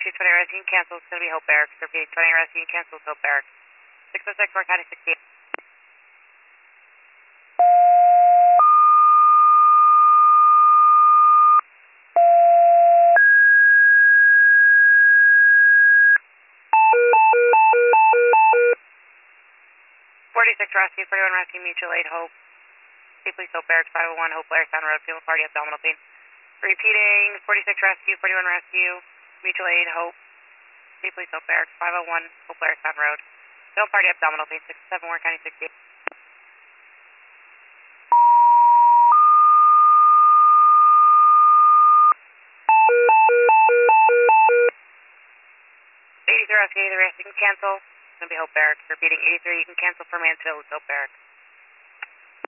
220 rescue and cancel. It's going to be Hope Barracks. Repeat, 20 rescue and cancel. Hope Barracks. 606, Warren County 68. 46 rescue, 41 rescue, mutual aid, Hope. Please Hope Barracks, 501, Hope Blair Sound Road, field party, abdominal pain. Repeating, 46 rescue, 41 rescue, mutual aid, Hope. Please Hope Barracks, 501, Hope Blair Sound Road, field party, abdominal pain, 67, Warren County 68. 83 rescue, the rescue can cancel. It's going to be Hope Barracks. Repeating, 83, you can cancel for Mansfield, it's Hope Barracks.